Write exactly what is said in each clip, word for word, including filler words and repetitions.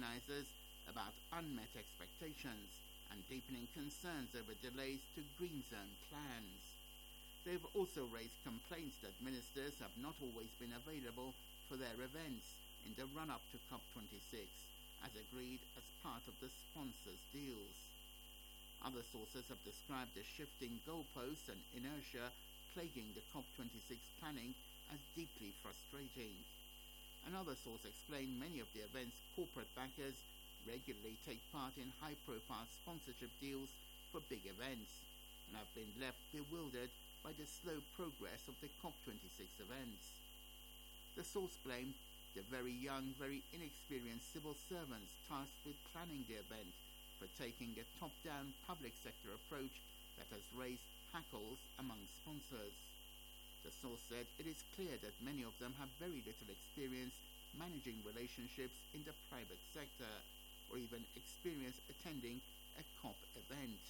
organizers about unmet expectations and deepening concerns over delays to Green Zone plans. They've also raised complaints that ministers have not always been available for their events in the run-up to COP twenty-six, as agreed as part of the sponsors' deals. Other sources have described the shifting goalposts and inertia plaguing the COP twenty-six planning as deeply frustrating. Another source explained many of the event's corporate backers regularly take part in high-profile sponsorship deals for big events and have been left bewildered by the slow progress of the COP twenty-six events. The source blamed the very young, very inexperienced civil servants tasked with planning the event for taking a top-down public sector approach that has raised hackles among sponsors. The source said it is clear that many of them have very little experience managing relationships in the private sector or even experience attending a COP event.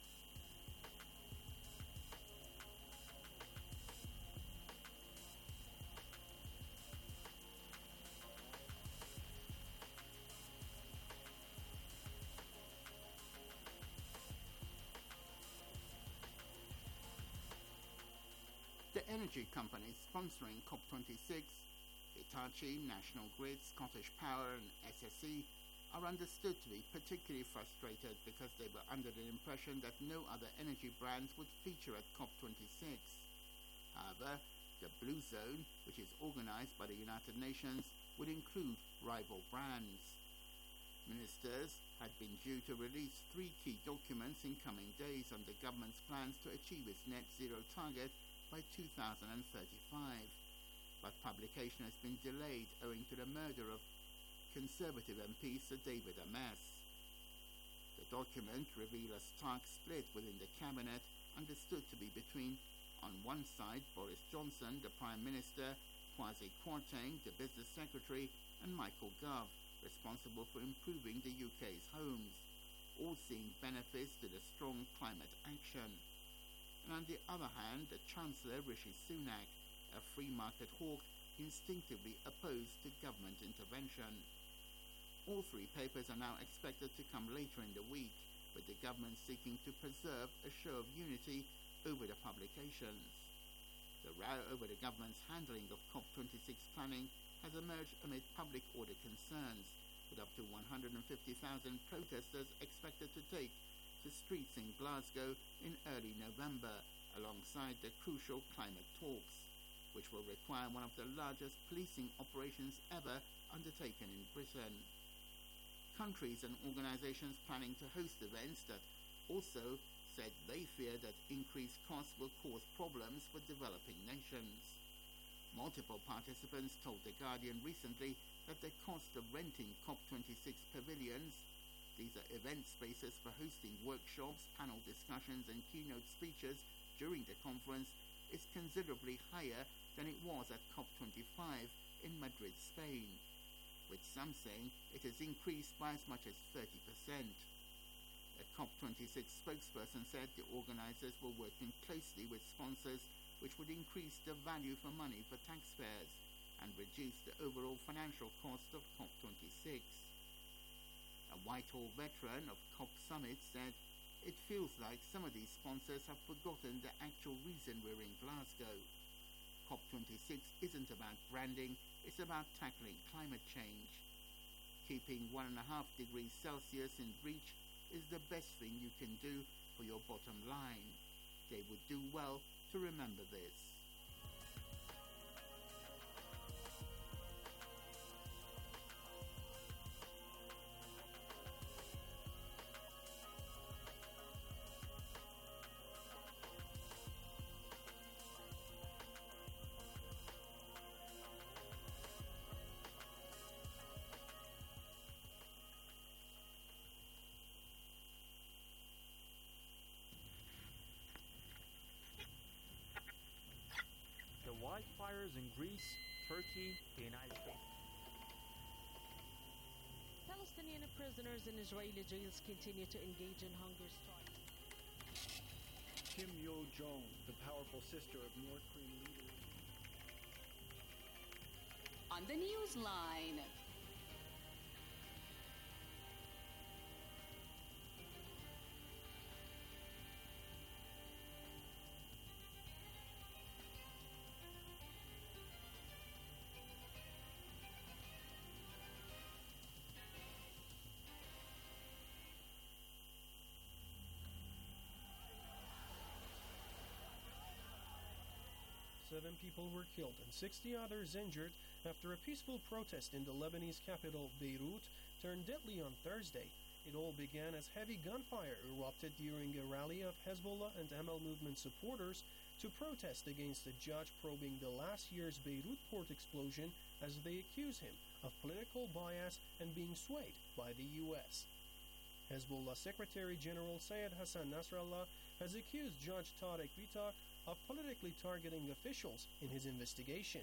The energy companies sponsoring COP twenty-six, Hitachi, National Grid, Scottish Power and S S E, are understood to be particularly frustrated because they were under the impression that no other energy brands would feature at COP twenty-six. However, the Blue Zone, which is organized by the United Nations, would include rival brands. Ministers had been due to release three key documents in coming days on the government's plans to achieve its net zero target by two thousand thirty-five, but publication has been delayed owing to the murder of Conservative M P Sir David Amess. The document reveals a stark split within the cabinet, understood to be between, on one side, Boris Johnson, the Prime Minister, Kwasi Kwarteng, the Business Secretary, and Michael Gove, responsible for improving the U K's homes, all seeing benefits to the strong climate action. And on the other hand, the Chancellor Rishi Sunak, a free market hawk, instinctively opposed to government intervention. All three papers are now expected to come later in the week, with the government seeking to preserve a show of unity over the publications. The row over the government's handling of COP twenty-six planning has emerged amid public order concerns, with up to one hundred fifty thousand protesters expected to take to streets in Glasgow in early November, alongside the crucial climate talks, which will require one of the largest policing operations ever undertaken in Britain. Countries and organizations planning to host events that also said they fear that increased costs will cause problems for developing nations. Multiple participants told The Guardian recently that the cost of renting COP twenty-six pavilions, these are event spaces for hosting workshops, panel discussions and keynote speeches during the conference, is considerably higher than it was at COP twenty-five in Madrid, Spain, with some saying it has increased by as much as thirty percent. A COP twenty-six spokesperson said the organizers were working closely with sponsors, which would increase the value for money for taxpayers and reduce the overall financial cost of COP twenty-six. A Whitehall veteran of COP Summit said, "It feels like some of these sponsors have forgotten the actual reason we're in Glasgow. COP twenty-six isn't about branding, it's about tackling climate change. Keeping one and a half degrees Celsius in reach is the best thing you can do for your bottom line. They would do well to remember this." The wildfires in Greece, Turkey, the United States. Palestinian prisoners in Israeli jails continue to engage in hunger strikes. Kim Yo-jong, the powerful sister of North Korean leader. On the Newsline. Seven people were killed and sixty others injured after a peaceful protest in the Lebanese capital, Beirut, turned deadly on Thursday. It all began as heavy gunfire erupted during a rally of Hezbollah and Amal movement supporters to protest against a judge probing the last year's Beirut port explosion, as they accuse him of political bias and being swayed by the U S. Hezbollah Secretary General Sayed Hassan Nasrallah has accused Judge Tarek Bitak of politically targeting officials in his investigation.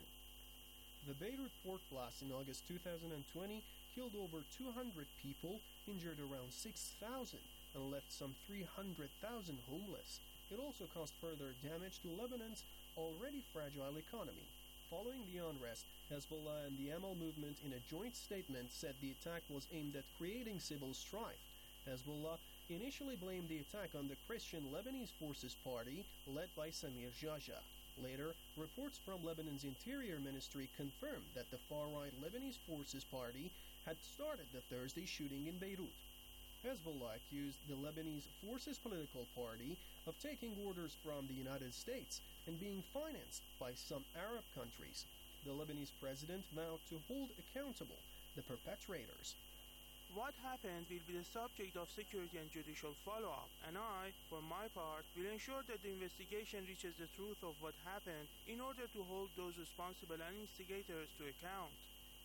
The Beirut port blast in August two thousand twenty killed over two hundred people, injured around six thousand, and left some three hundred thousand homeless. It also caused further damage to Lebanon's already fragile economy. Following the unrest, Hezbollah and the Amal movement in a joint statement said the attack was aimed at creating civil strife. Hezbollah initially blamed the attack on the Christian Lebanese Forces Party, led by Samir Jaja. Later, reports from Lebanon's Interior Ministry confirmed that the far-right Lebanese Forces Party had started the Thursday shooting in Beirut. Hezbollah accused the Lebanese Forces political party of taking orders from the United States and being financed by some Arab countries. The Lebanese president vowed to hold accountable the perpetrators. What happened will be the subject of security and judicial follow-up, and I, for my part, will ensure that the investigation reaches the truth of what happened in order to hold those responsible and instigators to account.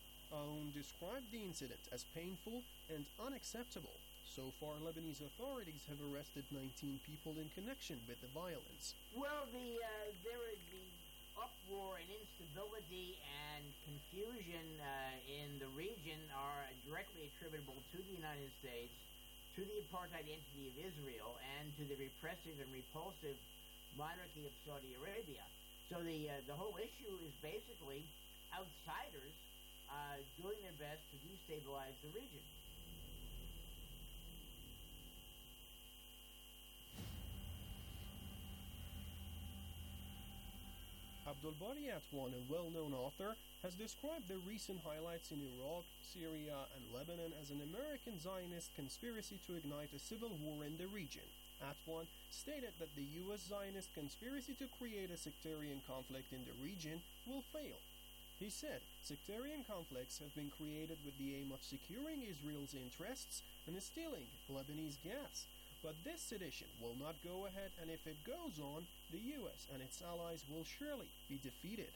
Aoun described the incident as painful and unacceptable. So far, Lebanese authorities have arrested nineteen people in connection with the violence. Well, the uh, there is the uproar and instability and confusion uh, in the region are directly attributable to the United States, to the apartheid entity of Israel, and to the repressive and repulsive monarchy of Saudi Arabia. So the uh, the whole issue is basically outsiders uh, doing their best to destabilize the region. Abdul Bari Atwan, a well-known author, has described the recent highlights in Iraq, Syria, and Lebanon as an American Zionist conspiracy to ignite a civil war in the region. Atwan stated that the U S Zionist conspiracy to create a sectarian conflict in the region will fail. He said sectarian conflicts have been created with the aim of securing Israel's interests and stealing Lebanese gas. But this sedition will not go ahead, and if it goes on, the U S and its allies will surely be defeated.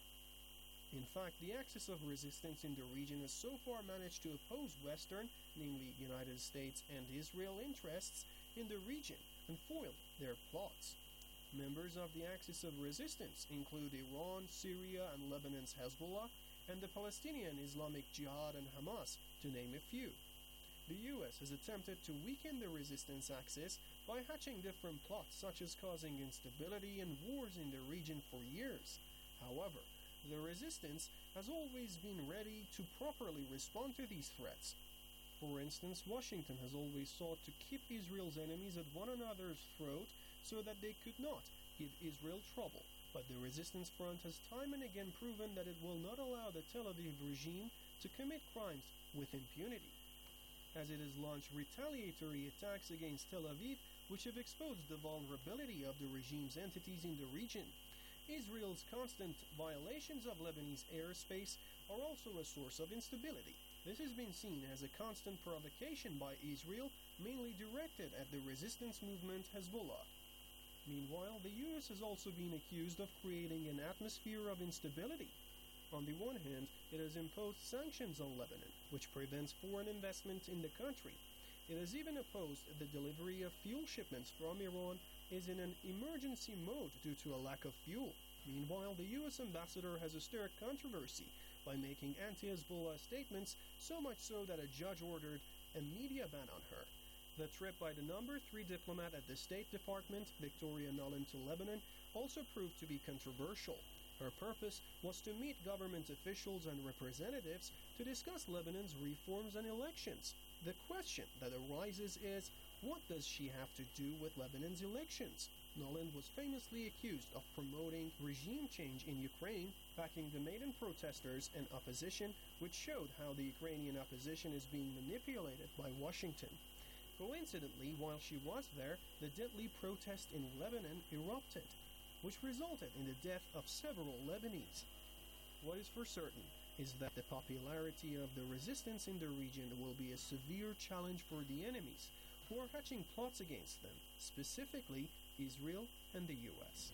In fact, the axis of resistance in the region has so far managed to oppose Western, namely United States and Israel interests in the region and foiled their plots. Members of the axis of resistance include Iran, Syria, and Lebanon's Hezbollah, and the Palestinian Islamic Jihad and Hamas, to name a few. The U S has attempted to weaken the resistance axis by hatching different plots, such as causing instability and wars in the region for years. However, the resistance has always been ready to properly respond to these threats. For instance, Washington has always sought to keep Israel's enemies at one another's throat so that they could not give Israel trouble. But the resistance front has time and again proven that it will not allow the Tel Aviv regime to commit crimes with impunity, as it has launched retaliatory attacks against Tel Aviv, which have exposed the vulnerability of the regime's entities in the region. Israel's constant violations of Lebanese airspace are also a source of instability. This has been seen as a constant provocation by Israel, mainly directed at the resistance movement Hezbollah. Meanwhile, the U S has also been accused of creating an atmosphere of instability. On the one hand, it has imposed sanctions on Lebanon, which prevents foreign investment in the country. It has even opposed the delivery of fuel shipments from Iran is in an emergency mode due to a lack of fuel. Meanwhile, the U S ambassador has stirred controversy by making anti-Hezbollah statements, so much so that a judge ordered a media ban on her. The trip by the number three diplomat at the State Department, Victoria Nuland, to Lebanon also proved to be controversial. Her purpose was to meet government officials and representatives to discuss Lebanon's reforms and elections. The question that arises is, what does she have to do with Lebanon's elections? Nuland was famously accused of promoting regime change in Ukraine, backing the Maidan protesters and opposition, which showed how the Ukrainian opposition is being manipulated by Washington. Coincidentally, while she was there, the deadly protest in Lebanon erupted. which resulted in the death of several Lebanese. What is for certain is that the popularity of the resistance in the region will be a severe challenge for the enemies who are hatching plots against them, specifically Israel and the U S.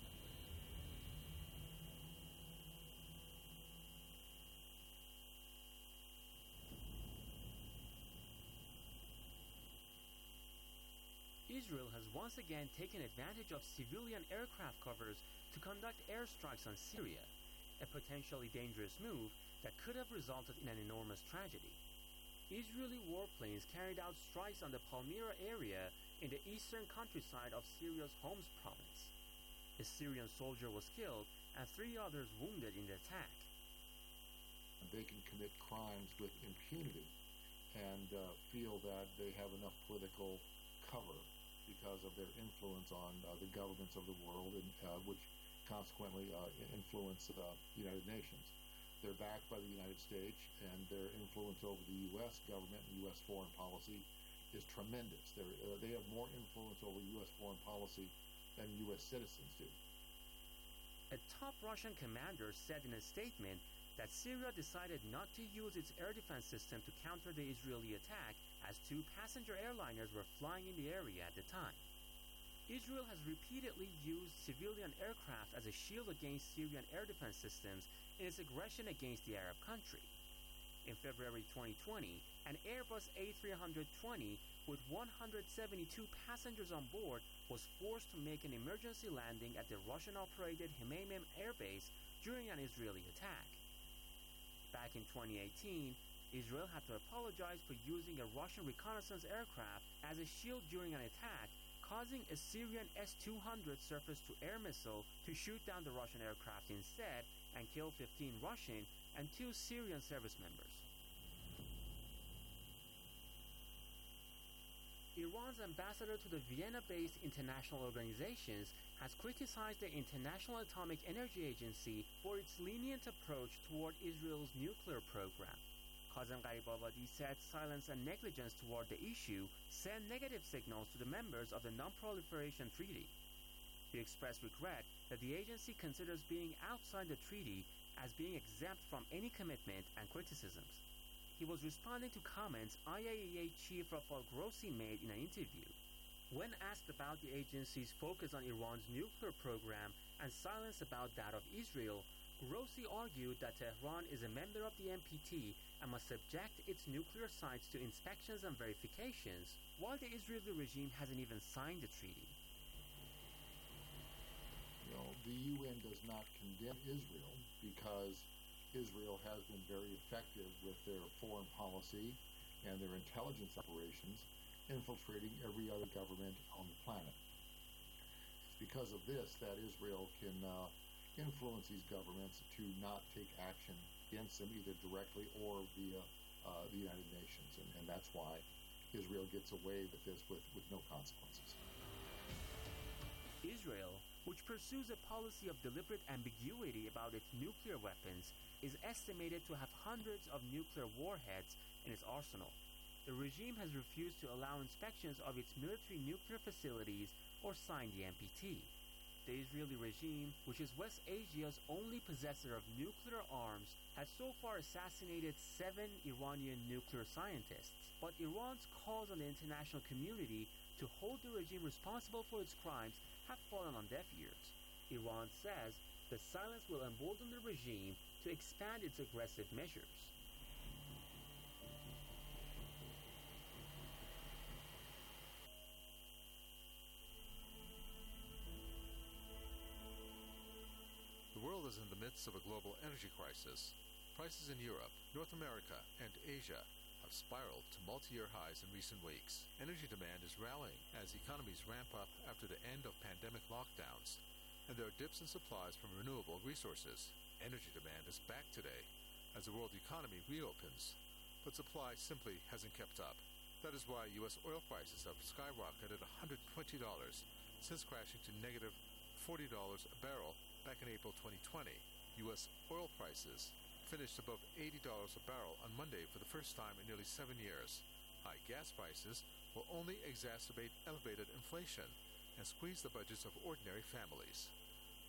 Israel has once again taken advantage of civilian aircraft covers to conduct airstrikes on Syria, a potentially dangerous move that could have resulted in an enormous tragedy. Israeli warplanes carried out strikes on the Palmyra area in the eastern countryside of Syria's Homs province. A Syrian soldier was killed and three others wounded in the attack. They can commit crimes with impunity and uh, feel that they have enough political cover because of their influence on uh, the governments of the world, and uh, which consequently uh, influence uh, the United Nations. They're backed by the United States, and their influence over the U S government and U S foreign policy is tremendous. Uh, they have more influence over U S foreign policy than U S citizens do. A top Russian commander said in a statement that Syria decided not to use its air defense system to counter the Israeli attack, as two passenger airliners were flying in the area at the time. Israel has repeatedly used civilian aircraft as a shield against Syrian air defense systems in its aggression against the Arab country. In February twenty twenty, an Airbus A three twenty with one hundred seventy-two passengers on board was forced to make an emergency landing at the Russian-operated Hmeimim Air Base during an Israeli attack. Back in twenty eighteen, Israel had to apologize for using a Russian reconnaissance aircraft as a shield during an attack, causing a Syrian S two hundred surface-to-air missile to shoot down the Russian aircraft instead and kill fifteen Russian and two Syrian service members. Iran's ambassador to the Vienna-based international organizations has criticized the International Atomic Energy Agency for its lenient approach toward Israel's nuclear program. Kazem Gharibabadi said silence and negligence toward the issue send negative signals to the members of the Non-Proliferation Treaty. He expressed regret that the agency considers being outside the treaty as being exempt from any commitment and criticisms. He was responding to comments I A E A chief Rafael Grossi made in an interview. When asked about the agency's focus on Iran's nuclear program and silence about that of Israel, Grossi argued that Tehran is a member of the N P T and must subject its nuclear sites to inspections and verifications, while the Israeli regime hasn't even signed the treaty. You know, the U N does not condemn Israel because Israel has been very effective with their foreign policy and their intelligence operations, infiltrating every other government on the planet. It's because of this that Israel can uh, influence these governments to not take action against them either directly or via uh, the United Nations, and, and that's why Israel gets away with this with, with no consequences. Israel, which pursues a policy of deliberate ambiguity about its nuclear weapons, is estimated to have hundreds of nuclear warheads in its arsenal. The regime has refused to allow inspections of its military nuclear facilities or sign the N P T. The Israeli regime, which is West Asia's only possessor of nuclear arms, has so far assassinated seven Iranian nuclear scientists, but Iran's calls on the international community to hold the regime responsible for its crimes have fallen on deaf ears. Iran says the silence will embolden the regime to expand its aggressive measures. The world is in the midst of a global energy crisis. Prices in Europe, North America, and Asia have spiraled to multi-year highs in recent weeks. Energy demand is rallying as economies ramp up after the end of pandemic lockdowns, and there are dips in supplies from renewable resources. Energy demand is back today as the world economy reopens, but supply simply hasn't kept up. That is why U S oil prices have skyrocketed one hundred twenty dollars since crashing to negative forty dollars a barrel back in April twenty twenty. U S oil prices finished above eighty dollars a barrel on Monday for the first time in nearly seven years. High gas prices will only exacerbate elevated inflation and squeeze the budgets of ordinary families.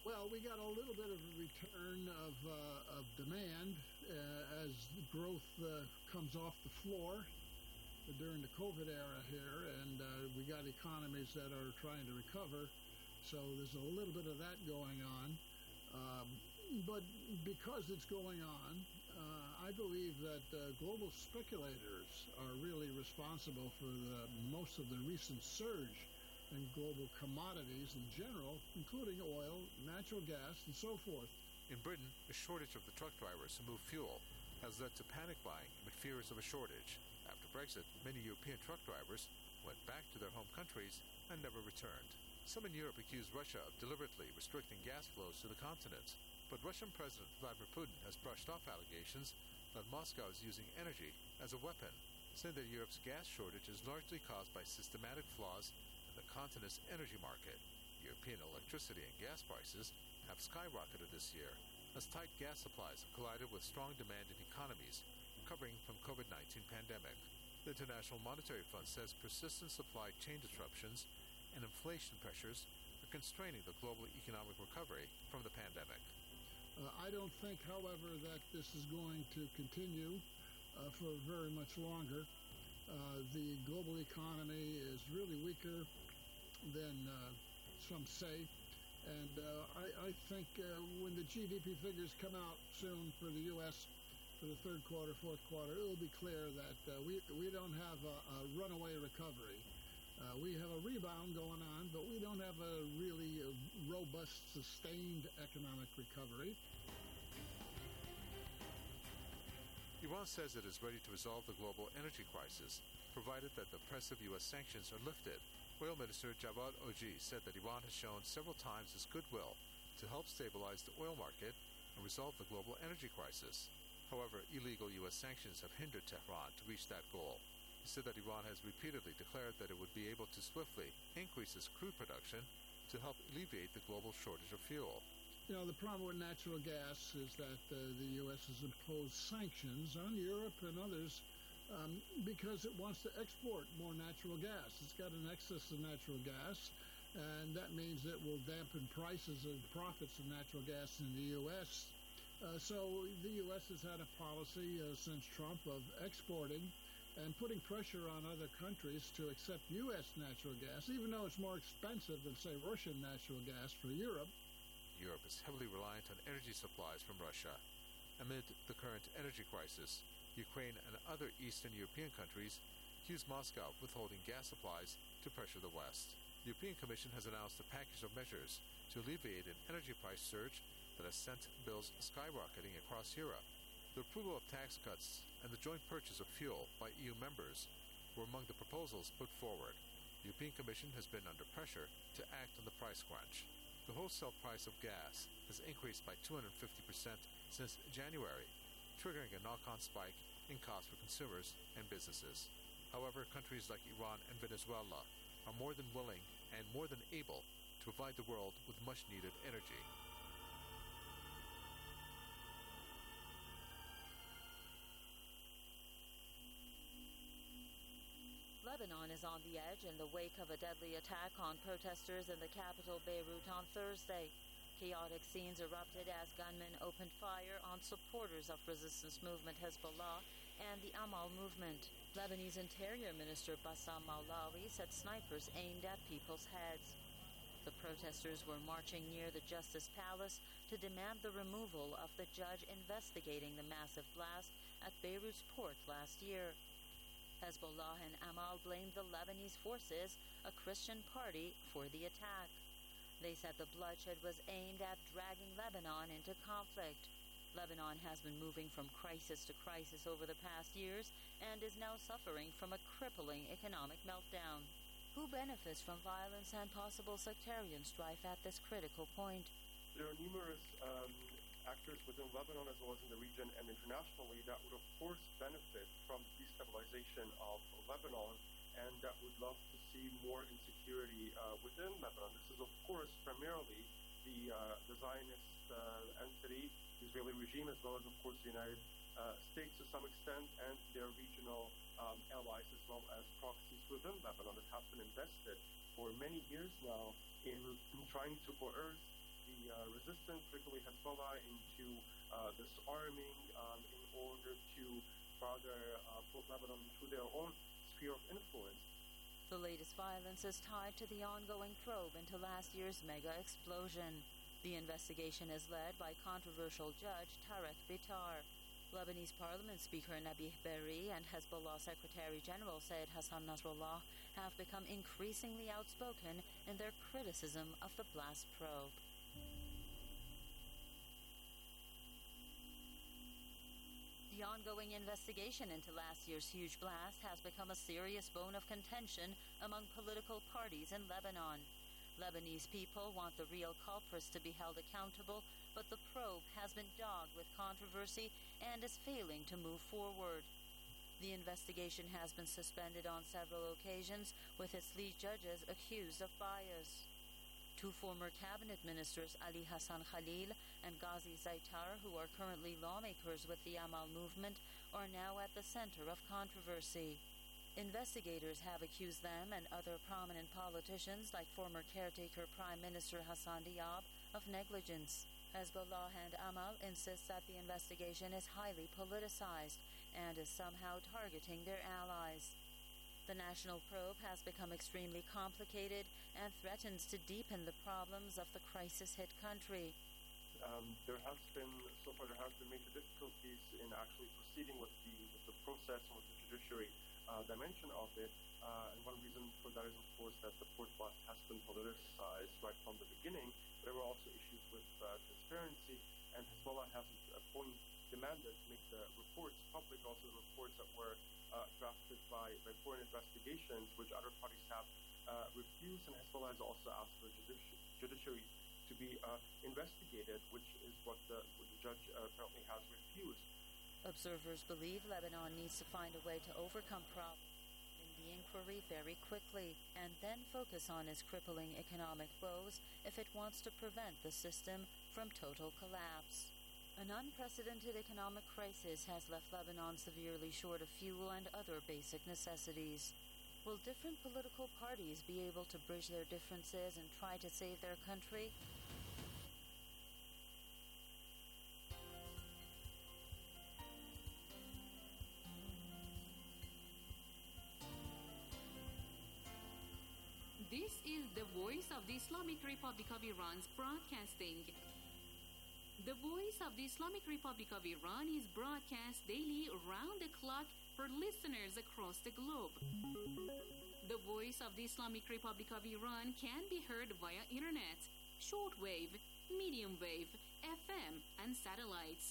Well, we got a little bit of a return of, uh, of demand uh, as growth uh, comes off the floor during the COVID era here, and uh, we got economies that are trying to recover, so there's a little bit of that going on. Um, but because it's going on, uh, I believe that uh, global speculators are really responsible for the, most of the recent surge in global commodities in general, including oil, natural gas, and so forth. In Britain, a shortage of the truck drivers who move fuel has led to panic buying amid fears of a shortage. After Brexit, many European truck drivers went back to their home countries and never returned. Some in Europe accuse Russia of deliberately restricting gas flows to the continent. But Russian President Vladimir Putin has brushed off allegations that Moscow is using energy as a weapon, saying that Europe's gas shortage is largely caused by systematic flaws the continent's energy market. European electricity and gas prices have skyrocketed this year as tight gas supplies have collided with strong demand in economies recovering from COVID nineteen pandemic. The International Monetary Fund says persistent supply chain disruptions and inflation pressures are constraining the global economic recovery from the pandemic. Uh, I don't think, however, that this is going to continue uh, for very much longer. Uh, the global economy is really weaker than uh, some say, and uh, I, I think uh, when the G D P figures come out soon for the U S for the third quarter, fourth quarter, it will be clear that uh, we we don't have a, a runaway recovery. Uh, we have a rebound going on, but we don't have a really uh, robust, sustained economic recovery. Iran says it is ready to resolve the global energy crisis, provided that the oppressive U S sanctions are lifted. Oil Minister Javad Oji said that Iran has shown several times its goodwill to help stabilize the oil market and resolve the global energy crisis. However, illegal U S sanctions have hindered Tehran to reach that goal. He said that Iran has repeatedly declared that it would be able to swiftly increase its crude production to help alleviate the global shortage of fuel. You know, the problem with natural gas is that uh, the U S has imposed sanctions on Europe and others Um, because it wants to export more natural gas. It's got an excess of natural gas, and that means it will dampen prices and profits of natural gas in the U S. Uh, so the U S has had a policy uh, since Trump of exporting and putting pressure on other countries to accept U S natural gas, even though it's more expensive than, say, Russian natural gas for Europe. Europe is heavily reliant on energy supplies from Russia. Amid the current energy crisis, Ukraine and other Eastern European countries accuse Moscow of withholding gas supplies to pressure the West. The European Commission has announced a package of measures to alleviate an energy price surge that has sent bills skyrocketing across Europe. The approval of tax cuts and the joint purchase of fuel by E U members were among the proposals put forward. The European Commission has been under pressure to act on the price crunch. The wholesale price of gas has increased by two hundred fifty percent since January, triggering a knock-on spike in costs for consumers and businesses. However, countries like Iran and Venezuela are more than willing and more than able to provide the world with much-needed energy. Lebanon is on the edge in the wake of a deadly attack on protesters in the capital Beirut on Thursday. Chaotic scenes erupted as gunmen opened fire on supporters of resistance movement Hezbollah and the Amal movement. Lebanese Interior Minister Bassam Maulawi said snipers aimed at people's heads. The protesters were marching near the Justice Palace to demand the removal of the judge investigating the massive blast at Beirut's port last year. Hezbollah and Amal blamed the Lebanese forces, a Christian party, for the attack. They said the bloodshed was aimed at dragging Lebanon into conflict. Lebanon has been moving from crisis to crisis over the past years and is now suffering from a crippling economic meltdown. Who benefits from violence and possible sectarian strife at this critical point? There are numerous um, actors within Lebanon as well as in the region and internationally that would of course benefit from the destabilization of Lebanon and that would love to see more insecurity uh, within Lebanon. This is, of course, primarily the, uh, the Zionist uh, entity, the Israeli regime, as well as, of course, the United uh, States to some extent, and their regional um, allies, as well as proxies within Lebanon that have been invested for many years now in, in trying to coerce the uh, resistance, particularly Hezbollah, into uh, disarming um, in order to further uh, put Lebanon into their own sphere of influence. The latest violence is tied to the ongoing probe into last year's mega explosion. The investigation is led by controversial judge Tarek Bitar. Lebanese Parliament Speaker Nabih Berri and Hezbollah Secretary General Sayyid Hassan Nasrallah have become increasingly outspoken in their criticism of the blast probe. The ongoing investigation into last year's huge blast has become a serious bone of contention among political parties in Lebanon. Lebanese people want the real culprits to be held accountable, but the probe has been dogged with controversy and is failing to move forward. The investigation has been suspended on several occasions, with its lead judges accused of bias. Two former cabinet ministers, Ali Hassan Khalil and Ghazi Zaitar, who are currently lawmakers with the Amal movement, are now at the center of controversy. Investigators have accused them and other prominent politicians, like former caretaker Prime Minister Hassan Diab, of negligence. Hezbollah and Amal insist that the investigation is highly politicized and is somehow targeting their allies. The national probe has become extremely complicated and threatens to deepen the problems of the crisis-hit country. Um, there has been, so far there has been major difficulties in actually proceeding with the, with the process and with the judiciary uh, dimension of it. Uh, and one reason for that is, of course, that the port blast has been politicized right from the beginning. There were also issues with uh, transparency, and Hezbollah has at a point demanded to make the reports public, also the reports that were uh, drafted by, by foreign investigations, which other parties have uh, refused, and Hezbollah has also asked for the judici- judiciary to be uh, investigated, which is what the, what the judge uh, apparently has refused. Observers believe Lebanon needs to find a way to overcome problems in the inquiry very quickly and then focus on its crippling economic woes if it wants to prevent the system from total collapse. An unprecedented economic crisis has left Lebanon severely short of fuel and other basic necessities. Will different political parties be able to bridge their differences and try to save their country? This is the voice of the Islamic Republic of Iran's broadcasting. The voice of the Islamic Republic of Iran is broadcast daily around the clock for listeners across the globe. The voice of the Islamic Republic of Iran can be heard via internet, shortwave, medium wave, F M, and satellites.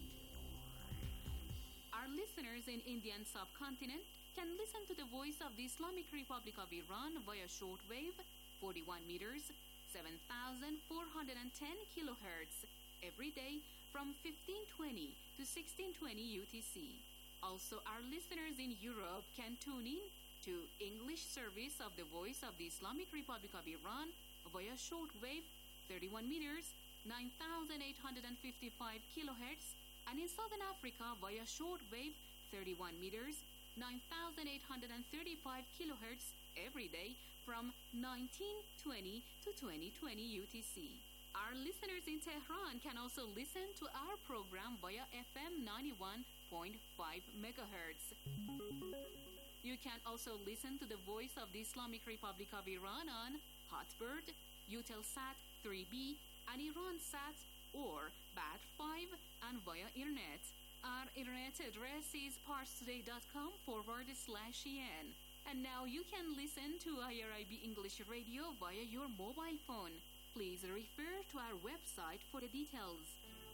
Our listeners in Indian subcontinent can listen to the voice of the Islamic Republic of Iran via shortwave, forty-one meters, seven thousand four hundred ten kilohertz, every day from fifteen twenty to sixteen twenty U T C. Also, our listeners in Europe can tune in to English service of the voice of the Islamic Republic of Iran via shortwave, thirty-one meters, nine thousand eight hundred fifty-five kilohertz, and in Southern Africa via shortwave, thirty-one meters, nine thousand eight hundred thirty-five kilohertz every day from nineteen twenty to twenty twenty U T C. Our listeners in Tehran can also listen to our program via F M ninety-one point five megahertz. You can also listen to the voice of the Islamic Republic of Iran on Hotbird, Eutelsat three B, and IranSat or B A T five, and via internet. Our internet address is parstoday.com forward slash en. And now you can listen to I R I B English Radio via your mobile phone. Please refer to our website for the details.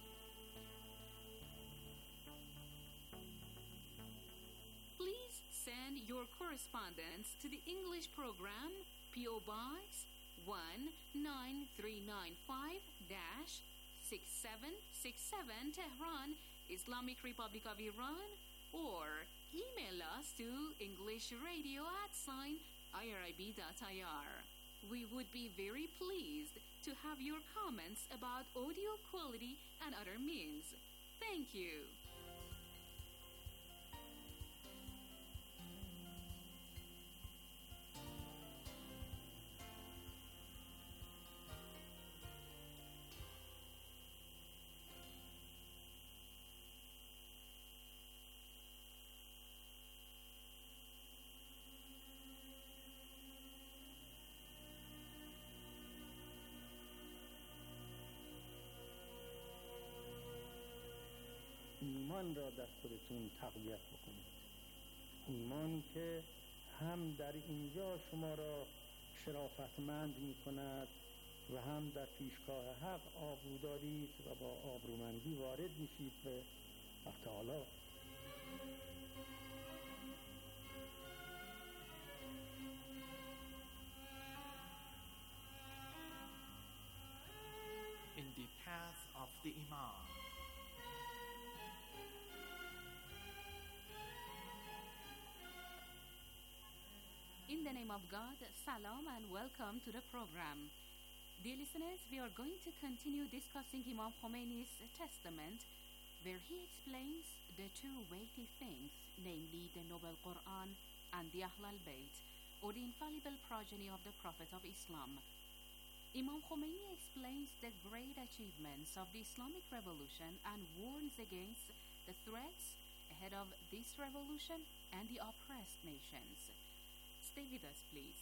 Please send your correspondence to the English program, P O Box one nine three nine five six seven six seven Tehran, Islamic Republic of Iran, or email us to englishradio at sign irib.ir. We would be very pleased to have your comments about audio quality and other means. Thank you. ایمان را در خودتون تقویت بکنید. ایمان که هم در اینجا شما را شرافتمند می کند و هم در پیشگاه حق آبرو دارید و با آبرومندی وارد میشید به حق تعالی. In the path of the Imam. In the name of God, salam and welcome to the program. Dear listeners, we are going to continue discussing Imam Khomeini's testament, where he explains the two weighty things, namely the Noble Quran and the Ahl al-Bayt, or the infallible progeny of the Prophet of Islam. Imam Khomeini explains the great achievements of the Islamic Revolution and warns against the threats ahead of this revolution and the oppressed nations. Stay with us, please.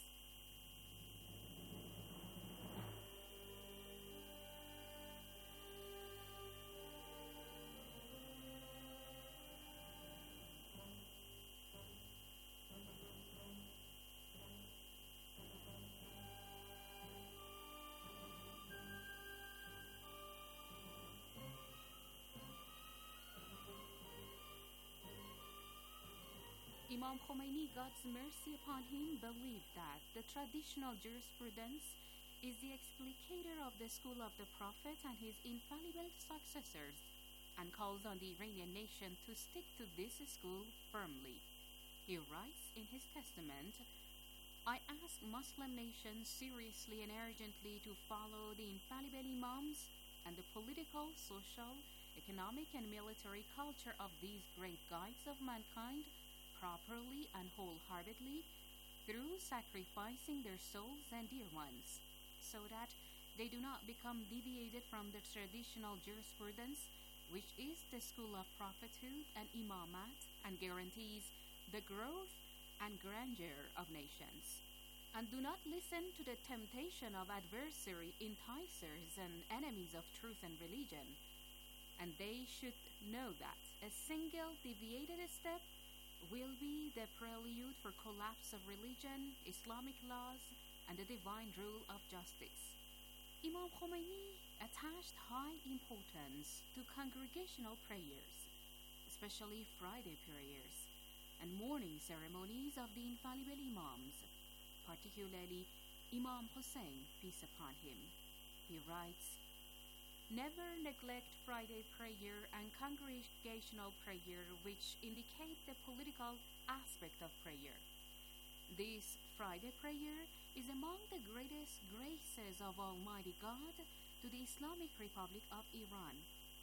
Imam Khomeini, God's mercy upon him, believed that the traditional jurisprudence is the explicator of the school of the Prophet and his infallible successors, and calls on the Iranian nation to stick to this school firmly. He writes in his testament, I ask Muslim nations seriously and urgently to follow the infallible Imams and the political, social, economic, and military culture of these great guides of mankind properly and wholeheartedly through sacrificing their souls and dear ones, so that they do not become deviated from the traditional jurisprudence, which is the school of prophethood and imamat, and guarantees the growth and grandeur of nations. And do not listen to the temptation of adversary, enticers, and enemies of truth and religion. And they should know that a single deviated step will be the prelude for collapse of religion, Islamic laws, and the divine rule of justice. Imam Khomeini attached high importance to congregational prayers, especially Friday prayers, and morning ceremonies of the infallible Imams, particularly Imam Hussein, peace upon him. He writes, Never neglect Friday prayer and congregational prayer, which indicate the political aspect of prayer. This Friday prayer is among the greatest graces of Almighty God to the Islamic Republic of Iran.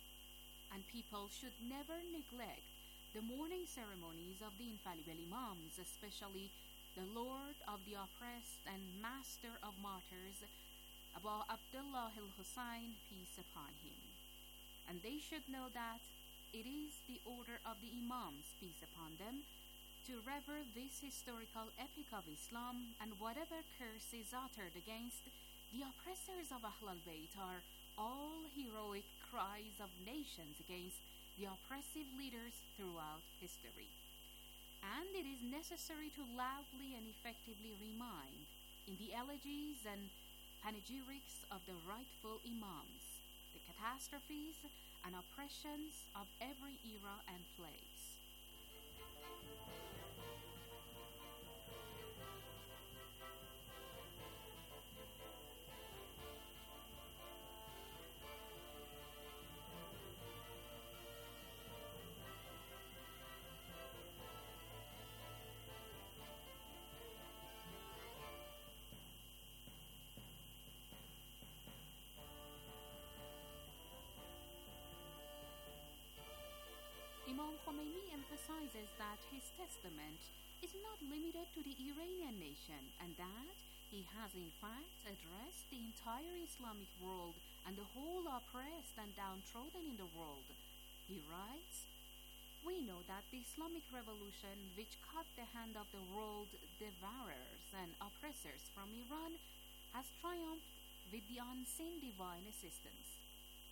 And people should never neglect the morning ceremonies of the infallible Imams, especially the Lord of the oppressed and Master of martyrs, Abu Abdullah al-Hussein, peace upon him. And they should know that it is the order of the Imams, peace upon them, to revere this historical epic of Islam, and whatever curse is uttered against the oppressors of Ahl al-Bayt are all heroic cries of nations against the oppressive leaders throughout history. And it is necessary to loudly and effectively remind in the elegies and panegyrics of the rightful Imams, the catastrophes and oppressions of every era and place. Imam Khomeini emphasizes that his testament is not limited to the Iranian nation, and that he has in fact addressed the entire Islamic world and the whole oppressed and downtrodden in the world. He writes, We know that the Islamic Revolution, which cut the hand of the world devourers and oppressors from Iran, has triumphed with the unseen divine assistance.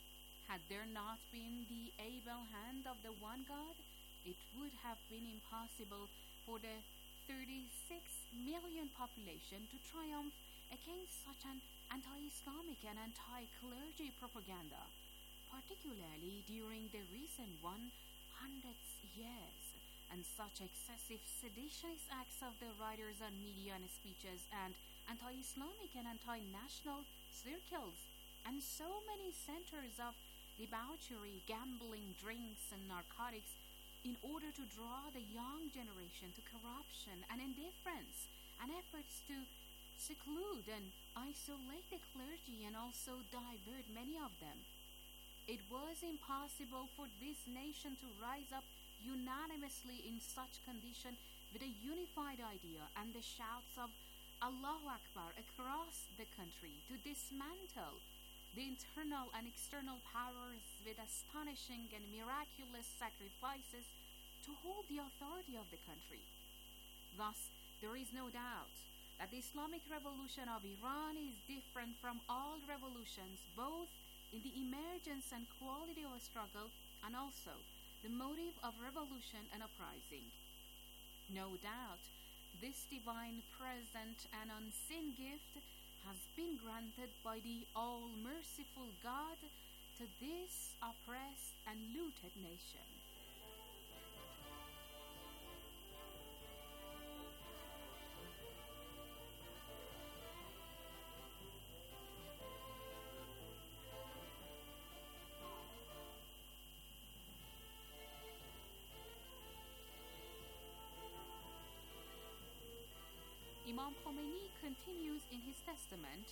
Had there not been the able hand of the one God, it would have been impossible for the thirty-six million population to triumph against such an anti-Islamic and anti-clergy propaganda, particularly during the recent one hundred years, and such excessive seditionist acts of the writers on media and speeches and anti-Islamic and anti-national circles, and so many centers of debauchery, gambling, drinks, and narcotics in order to draw the young generation to corruption and indifference, and efforts to seclude and isolate the clergy and also divert many of them. It was impossible for this nation to rise up unanimously in such condition with a unified idea and the shouts of Allahu Akbar across the country to dismantle the internal and external powers with astonishing and miraculous sacrifices to hold the authority of the country. Thus, there is no doubt that the Islamic Revolution of Iran is different from all revolutions, both in the emergence and quality of a struggle and also the motive of revolution and uprising. No doubt, this divine present and unseen gift has been granted by the all-merciful God to this oppressed and looted nation. Imam Khomeini continues in his testament,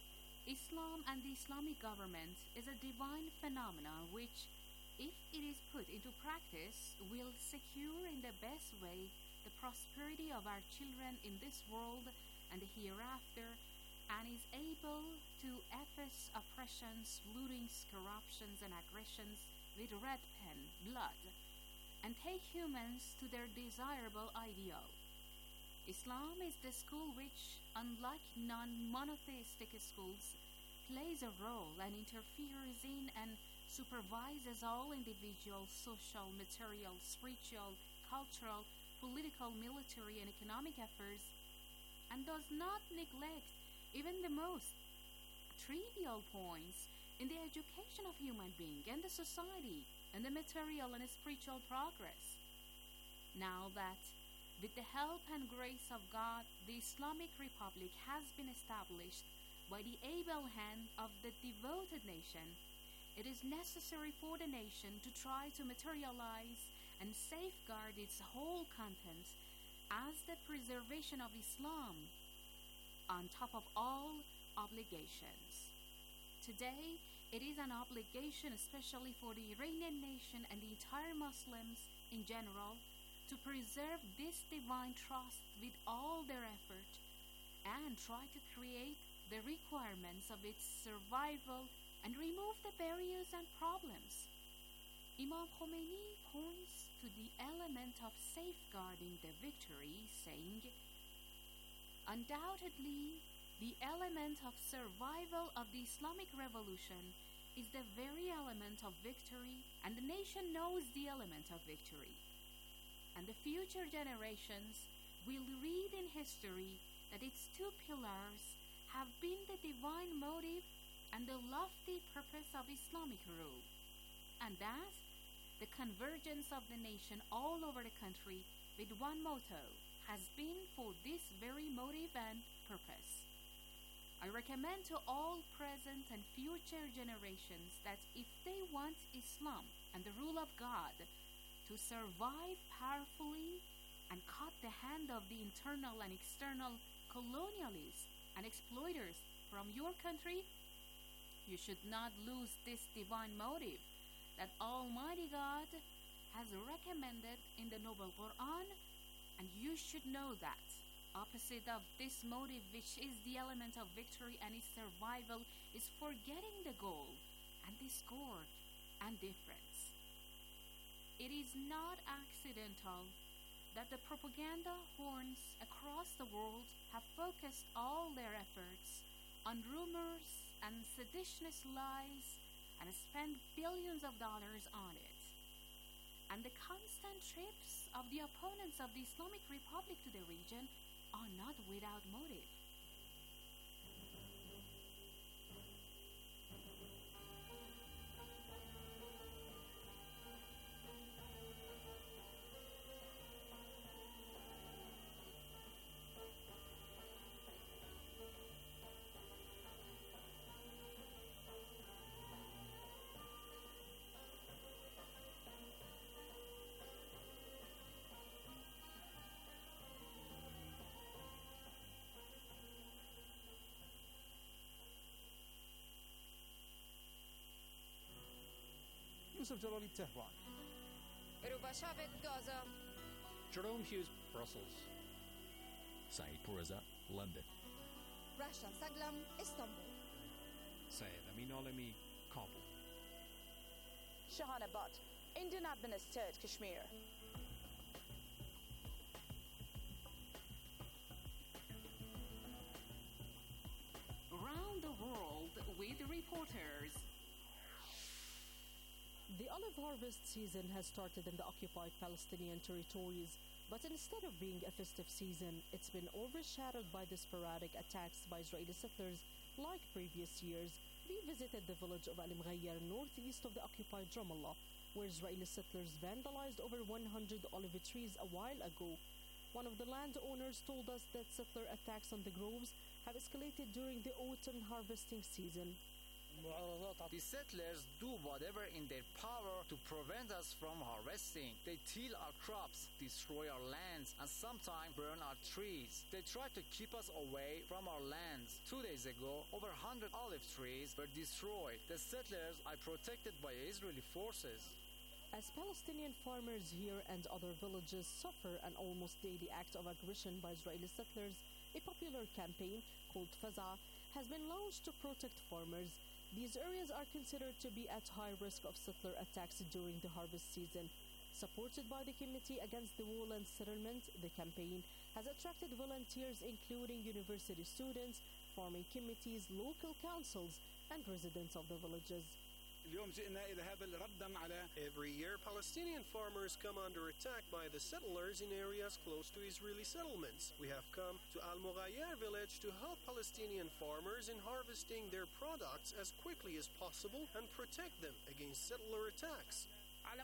Islam and the Islamic government is a divine phenomenon which, if it is put into practice, will secure in the best way the prosperity of our children in this world and the hereafter, and is able to efface oppressions, lootings, corruptions, and aggressions with red pen, blood, and take humans to their desirable ideal. Islam is the school which, unlike non-monotheistic schools, plays a role and interferes in and supervises all individual, social, material, spiritual, cultural, political, military, and economic affairs, and does not neglect even the most trivial points in the education of human being and the society and the material and spiritual progress. Now that with the help and grace of God, the Islamic Republic has been established by the able hand of the devoted nation, it is necessary for the nation to try to materialize and safeguard its whole content as the preservation of Islam on top of all obligations. Today, it is an obligation, especially for the Iranian nation and the entire Muslims in general, to preserve this divine trust with all their effort and try to create the requirements of its survival and remove the barriers and problems. Imam Khomeini points to the element of safeguarding the victory, saying, undoubtedly, the element of survival of the Islamic Revolution is the very element of victory, and the nation knows the element of victory. And the future generations will read in history that its two pillars have been the divine motive and the lofty purpose of Islamic rule, and that the convergence of the nation all over the country with one motto has been for this very motive and purpose. I recommend to all present and future generations that if they want Islam and the rule of God to survive powerfully and cut the hand of the internal and external colonialists and exploiters from your country, you should not lose this divine motive that Almighty God has recommended in the Noble Quran, and you should know that opposite of this motive, which is the element of victory and its survival, is forgetting the goal and discord and difference. It is not accidental that the propaganda horns across the world have focused all their efforts on rumors and seditious lies and spend billions of dollars on it. And the constant trips of the opponents of the Islamic Republic to the region are not without motive. Yusuf Jalali, Tehran. Ruba Shabit, Gaza. Jerome Hughes, Brussels. Saeed Pourreza, London. Rashtan Saglam, Istanbul. Syed Amin Alemi, Kabul. Shahana Butt, Indian administered Kashmir. Around the world with reporters. The olive harvest season has started in the occupied Palestinian territories, but instead of being a festive season, it's been overshadowed by the sporadic attacks by Israeli settlers like previous years. We visited the village of Al Mughayyar, northeast of the occupied Ramallah, where Israeli settlers vandalized over one hundred olive trees a while ago. One of the landowners told us that settler attacks on the groves have escalated during the autumn harvesting season. The settlers do whatever in their power to prevent us from harvesting. They till our crops, destroy our lands, and sometimes burn our trees. They try to keep us away from our lands. Two days ago, over one hundred olive trees were destroyed. The settlers are protected by Israeli forces. As Palestinian farmers here and other villages suffer an almost daily act of aggression by Israeli settlers, a popular campaign called Faza has been launched to protect farmers. These areas are considered to be at high risk of settler attacks during the harvest season. Supported by the Committee Against the Wall and Settlement, the campaign has attracted volunteers including university students, farming committees, local councils, and residents of the villages. Every year, Palestinian farmers come under attack by the settlers in areas close to Israeli settlements. We have come to Al Mughayyar village to help Palestinian farmers in harvesting their products as quickly as possible and protect them against settler attacks. Al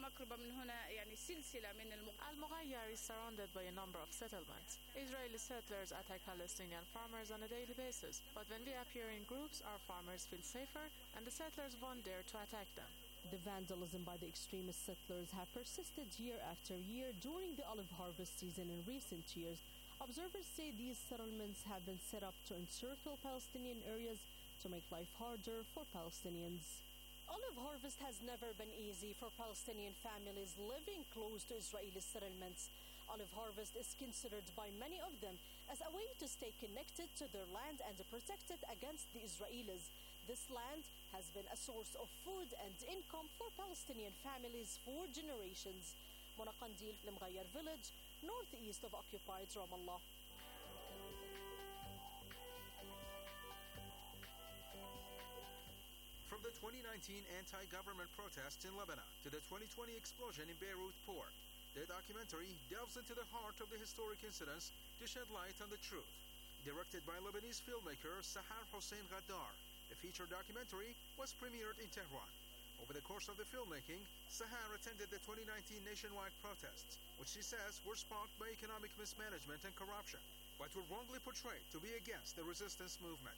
Mughayyar is surrounded by a number of settlements. Israeli settlers attack Palestinian farmers on a daily basis, but when we appear in groups, our farmers feel safer and the settlers won't dare to attack them. The vandalism by the extremist settlers have persisted year after year during the olive harvest season in recent years. Observers say these settlements have been set up to encircle Palestinian areas to make life harder for Palestinians. Olive harvest has never been easy for Palestinian families living close to Israeli settlements. Olive harvest is considered by many of them as a way to stay connected to their land and protect it against the Israelis. This land has been a source of food and income for Palestinian families for generations. Mona Qandil, Al Mughayyar village, northeast of occupied Ramallah. From the twenty nineteen anti-government protests in Lebanon to the twenty twenty explosion in Beirut port, the documentary delves into the heart of the historic incidents to shed light on the truth. Directed by Lebanese filmmaker Sahar Hossein Ghaddar, the feature documentary was premiered in Tehran. Over the course of the filmmaking, Sahar attended the twenty nineteen nationwide protests, which she says were sparked by economic mismanagement and corruption, but were wrongly portrayed to be against the resistance movement.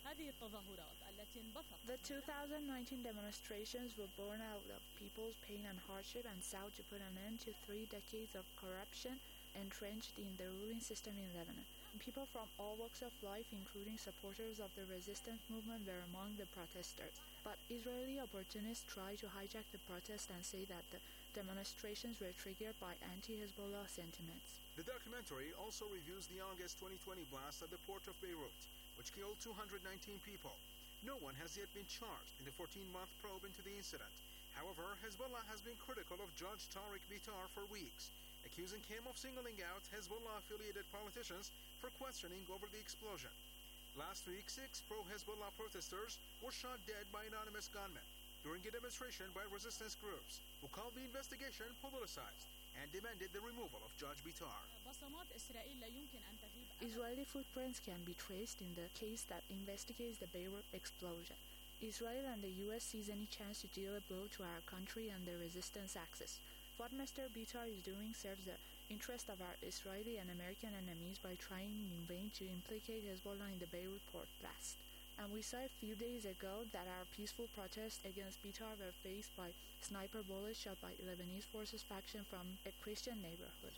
The two thousand nineteen demonstrations were born out of people's pain and hardship and sought to put an end to three decades of corruption entrenched in the ruling system in Lebanon. People from all walks of life, including supporters of the resistance movement, were among the protesters. But Israeli opportunists tried to hijack the protest and say that the demonstrations were triggered by anti-Hezbollah sentiments. The documentary also reviews the August twenty twenty blast at the port of Beirut, which killed two hundred nineteen people. No one has yet been charged in the fourteen-month probe into the incident. However, Hezbollah has been critical of Judge Tariq Bitar for weeks, accusing him of singling out Hezbollah-affiliated politicians for questioning over the explosion. Last week, six pro-Hezbollah protesters were shot dead by anonymous gunmen. during a demonstration by resistance groups who called the investigation politicized and demanded the removal of Judge Bitar. Israeli footprints can be traced in the case that investigates the Beirut explosion. Israel and the U S seize any chance to deal a blow to our country and the resistance axis. What Mister Bitar is doing serves the interest of our Israeli and American enemies by trying in vain to implicate Hezbollah in the Beirut port blast. And we saw a few days ago that our peaceful protests against Bitar were faced by sniper bullets shot by Lebanese forces faction from a Christian neighborhood.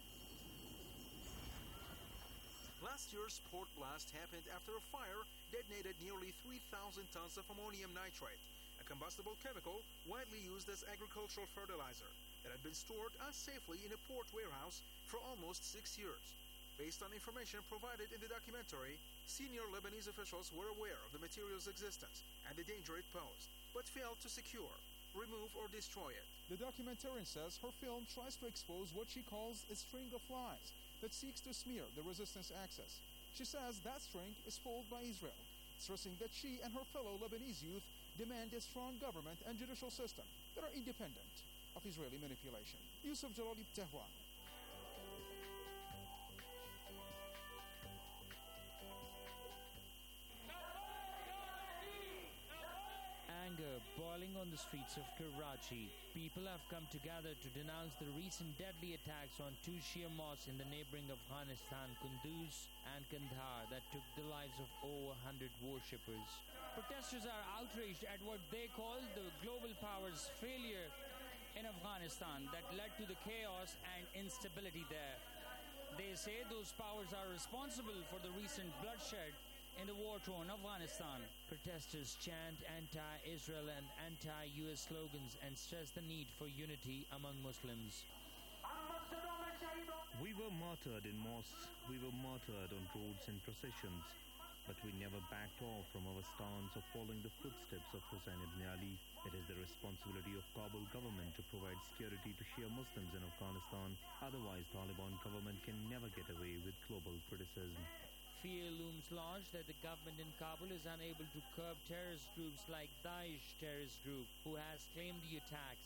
Last year's port blast happened after a fire detonated nearly three thousand tons of ammonium nitrate, a combustible chemical widely used as agricultural fertilizer that had been stored unsafely in a port warehouse for almost six years. Based on information provided in the documentary, senior Lebanese officials were aware of the material's existence and the danger it posed, but failed to secure, remove, or destroy it. The documentarian says her film tries to expose what she calls a string of lies that seeks to smear the resistance axis. She says that string is pulled by Israel, stressing that she and her fellow Lebanese youth demand a strong government and judicial system that are independent of Israeli manipulation. Yusuf Jalali, Tehran. Anger boiling on the streets of Karachi. People have come together to denounce the recent deadly attacks on two Shia mosques in the neighboring Afghanistan, Kunduz and Kandahar, that took the lives of over one hundred worshippers. Protesters are outraged at what they call the global powers' failure in Afghanistan that led to the chaos and instability there. They say those powers are responsible for the recent bloodshed in the war-torn Afghanistan. Protesters chant anti-Israel and anti-U S slogans and stress the need for unity among Muslims. We were martyred in mosques, we were martyred on roads and processions, but we never backed off from our stance of following the footsteps of Hussein ibn Ali. It is the responsibility of Kabul government to provide security to Shia Muslims in Afghanistan. Otherwise, Taliban government can never get away with global criticism. Fear looms large that the government in Kabul is unable to curb terrorist groups like Daesh terrorist group, who has claimed the attacks.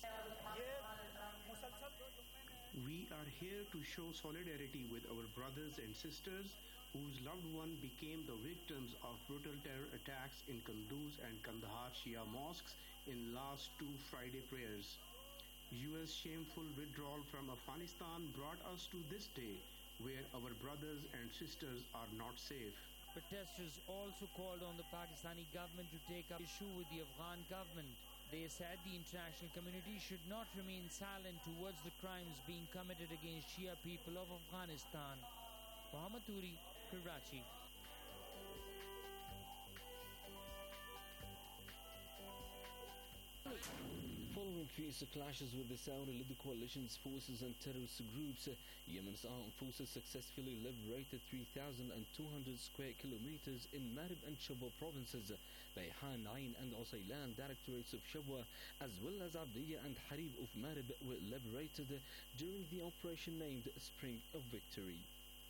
We are here to show solidarity with our brothers and sisters whose loved one became the victims of brutal terror attacks in Kunduz and Kandahar Shia mosques in last two Friday prayers. U S shameful withdrawal from Afghanistan brought us to this day, where our brothers and sisters are not safe. Protesters also called on the Pakistani government to take up issue with the Afghan government. They said the international community should not remain silent towards the crimes being committed against Shia people of Afghanistan. Muhammad Turi, Karachi. Following fierce clashes with the Saudi-led coalition's forces and terrorist groups, Yemen's armed forces successfully liberated three thousand two hundred square kilometers in Marib and Shabwa provinces. Bayhan, Ain and Usaylan directorates of Shabwa, as well as Abdiya and Harib of Marib, were liberated during the operation named Spring of Victory.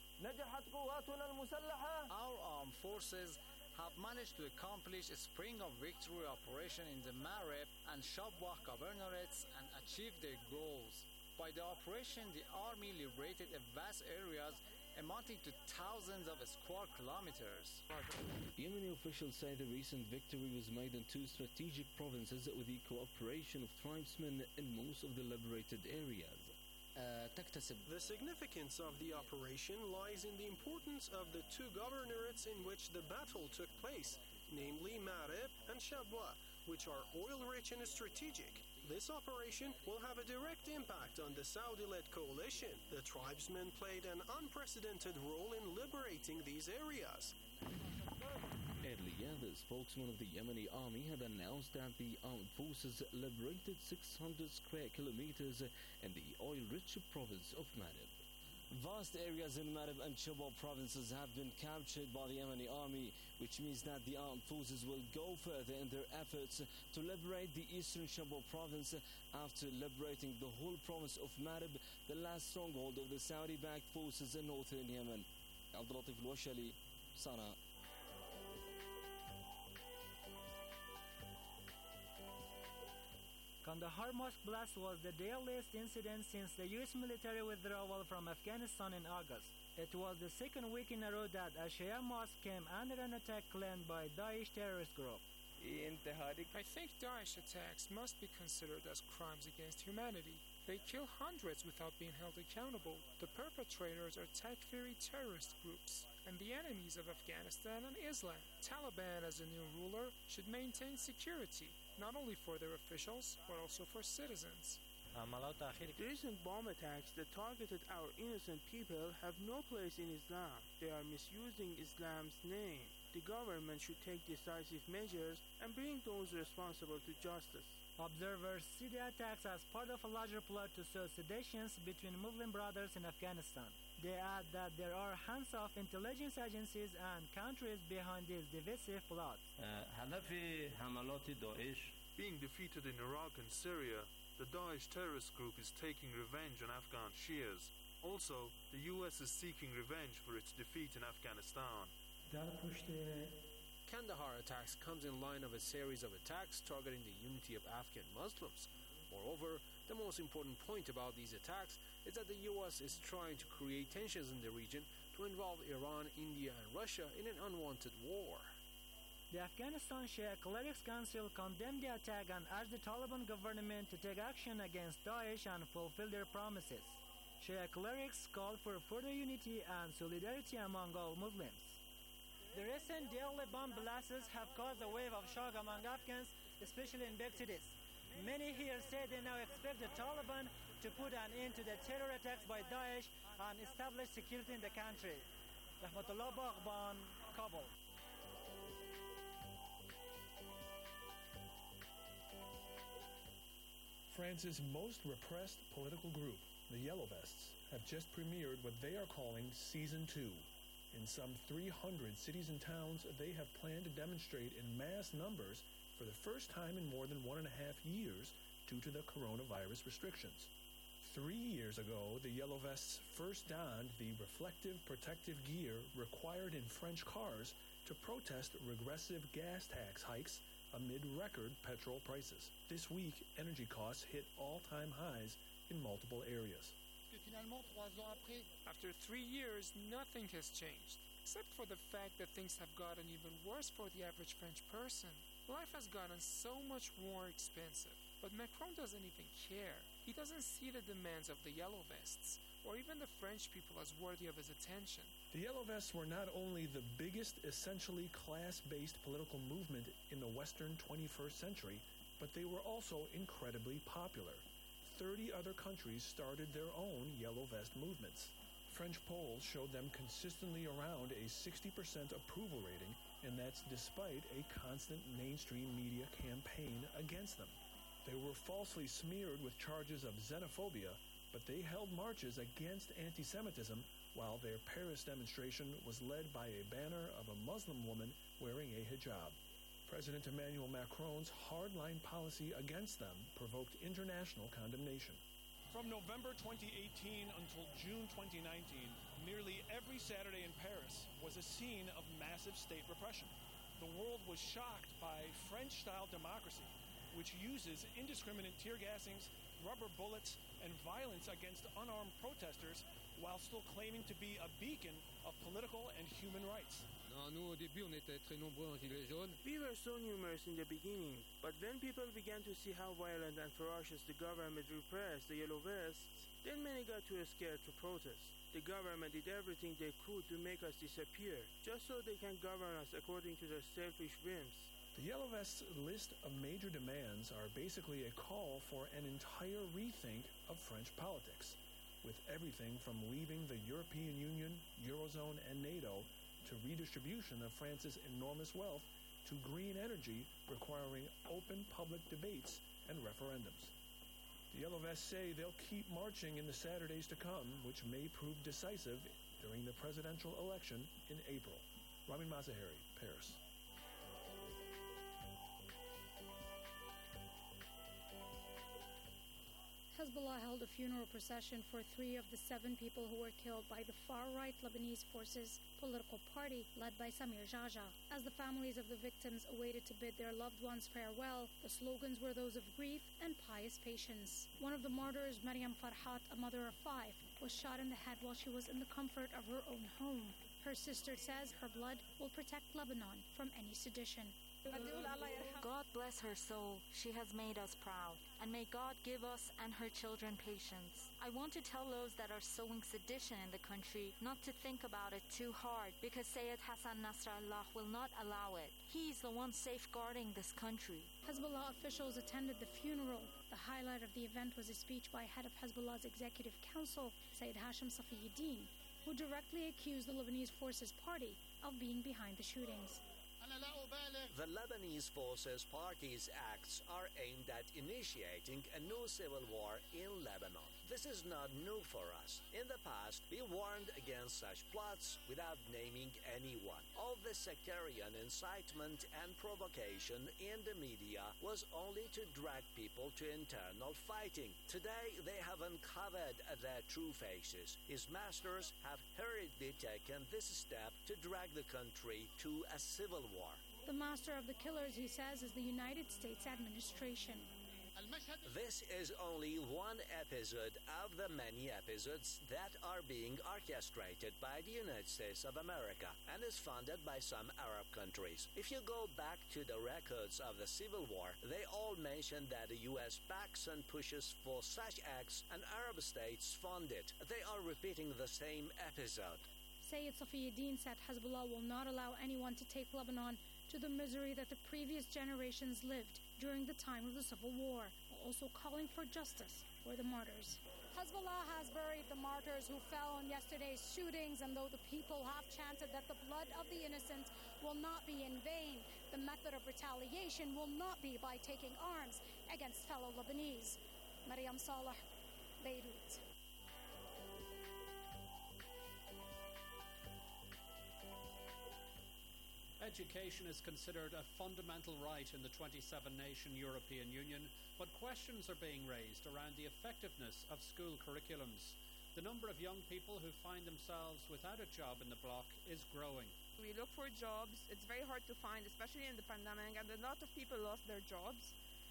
Our armed forces have managed to accomplish a Spring of Victory operation in the Marib and Shabwa governorates and achieve their goals. By the operation, the army liberated vast areas amounting to thousands of square kilometers. Yemeni officials say the recent victory was made in two strategic provinces with the cooperation of tribesmen in most of the liberated areas. The significance of the operation lies in the importance of the two governorates in which the battle took place, namely Marib and Shabwa, which are oil-rich and strategic. This operation will have a direct impact on the Saudi-led coalition. The tribesmen played an unprecedented role in liberating these areas. Earlier, the spokesman of the Yemeni army had announced that the armed forces liberated six hundred square kilometers in the oil-rich province of Marib. Vast areas in Marib and Shabwa provinces have been captured by the Yemeni army, which means that the armed forces will go further in their efforts to liberate the eastern Shabwa province after liberating the whole province of Marib, the last stronghold of the Saudi-backed forces in northern Yemen. Abdulatif Al-Washali, Sana. Kandahar Mosque blast was the deadliest incident since the U S military withdrawal from Afghanistan in August. It was the second week in a row that a Shia mosque came under an attack planned by Daesh terrorist group. I think Daesh attacks must be considered as crimes against humanity. They kill hundreds without being held accountable. The perpetrators are Takfiri terrorist groups and the enemies of Afghanistan and Islam. Taliban, as a new ruler, should maintain security, not only for their officials, but also for citizens. The recent bomb attacks that targeted our innocent people have no place in Islam. They are misusing Islam's name. The government should take decisive measures and bring those responsible to justice. Observers see the attacks as part of a larger plot to sow seditions between Muslim brothers in Afghanistan. They add that there are hands-off intelligence agencies and countries behind these divisive plots. Being defeated in Iraq and Syria, the Daesh terrorist group is taking revenge on Afghan Shias. Also, the U S is seeking revenge for its defeat in Afghanistan. Kandahar attacks comes in line of a series of attacks targeting the unity of Afghan Muslims. Moreover, the most important point about these attacks is that the U S is trying to create tensions in the region to involve Iran, India, and Russia in an unwanted war. The Afghanistan Shia Clerics Council condemned the attack and urged the Taliban government to take action against Daesh and fulfill their promises. Shia clerics called for further unity and solidarity among all Muslims. The recent deadly bomb blasts have caused a wave of shock among Afghans, especially in big cities. Many here say they now expect the Taliban to put an end to the terror attacks by Daesh and establish security in the country. Rahmatullah Baghban, Kabul. France's most repressed political group, the Yellow Vests, have just premiered what they are calling Season two. In some three hundred cities and towns, they have planned to demonstrate in mass numbers for the first time in more than one and a half years due to the coronavirus restrictions. Three years ago, the Yellow Vests first donned the reflective protective gear required in French cars to protest regressive gas tax hikes amid record petrol prices. This week, energy costs hit all-time highs in multiple areas. After three years, nothing has changed, except for the fact that things have gotten even worse for the average French person. Life has gotten so much more expensive, but Macron doesn't even care. He doesn't see the demands of the Yellow Vests, or even the French people as worthy of his attention. The Yellow Vests were not only the biggest essentially class-based political movement in the Western twenty-first century, but they were also incredibly popular. Thirty other countries started their own Yellow Vest movements. French polls showed them consistently around a sixty percent approval rating, and that's despite a constant mainstream media campaign against them. They were falsely smeared with charges of xenophobia, but they held marches against anti-Semitism while their Paris demonstration was led by a banner of a Muslim woman wearing a hijab. President Emmanuel Macron's hardline policy against them provoked international condemnation. From November twenty eighteen until June twenty nineteen, nearly every Saturday in Paris was a scene of massive state repression. The world was shocked by French-style democracy, which uses indiscriminate tear gassings, rubber bullets, and violence against unarmed protesters while still claiming to be a beacon of political and human rights. We were so numerous in the beginning, but when people began to see how violent and ferocious the government repressed the Yellow Vests, then many got too scared to protest. The government did everything they could to make us disappear, just so they can govern us according to their selfish whims. The Yellow Vests' list of major demands are basically a call for an entire rethink of French politics, with everything from leaving the European Union, Eurozone, and NATO to redistribution of France's enormous wealth to green energy requiring open public debates and referendums. The Yellow Vests say they'll keep marching in the Saturdays to come, which may prove decisive during the presidential election in April. Ramin Mazaheri, Paris. Hezbollah held a funeral procession for three of the seven people who were killed by the far-right Lebanese Forces political party led by Samir Jaja. As the families of the victims awaited to bid their loved ones farewell, the slogans were those of grief and pious patience. One of the martyrs, Maryam Farhat, a mother of five, was shot in the head while she was in the comfort of her own home. Her sister says her blood will protect Lebanon from any sedition. God bless her soul. She has made us proud. And may God give us and her children patience. I want to tell those that are sowing sedition in the country not to think about it too hard, because Sayyid Hassan Nasrallah will not allow it. He's the one safeguarding this country. Hezbollah officials attended the funeral. The highlight of the event was a speech by head of Hezbollah's executive council, Sayyid Hashim Safiyuddin, who directly accused the Lebanese Forces Party of being behind the shootings. The Lebanese Forces Party's acts are aimed at initiating a new civil war in Lebanon. This is not new for us. In the past, we warned against such plots without naming anyone. All the sectarian incitement and provocation in the media was only to drag people to internal fighting. Today, they have uncovered their true faces. His masters have hurriedly taken this step to drag the country to a civil war. The master of the killers, he says, is the United States administration. This is only one episode of the many episodes that are being orchestrated by the United States of America and is funded by some Arab countries. If you go back to the records of the Civil War, they all mention that the U S backs and pushes for such acts and Arab states fund it. They are repeating the same episode. Sayyid Safiyuddin said Hezbollah will not allow anyone to take Lebanon to the misery that the previous generations lived during the time of the Civil War, while also calling for justice for the martyrs. Hezbollah has buried the martyrs who fell in yesterday's shootings, and though the people have chanted that the blood of the innocent will not be in vain, the method of retaliation will not be by taking arms against fellow Lebanese. Maryam Saleh, Beirut. Education is considered a fundamental right in the twenty-seven nation European Union, but questions are being raised around the effectiveness of school curriculums. The number of young people who find themselves without a job in the bloc is growing. We look for jobs. It's very hard to find, especially in the pandemic, and a lot of people lost their jobs.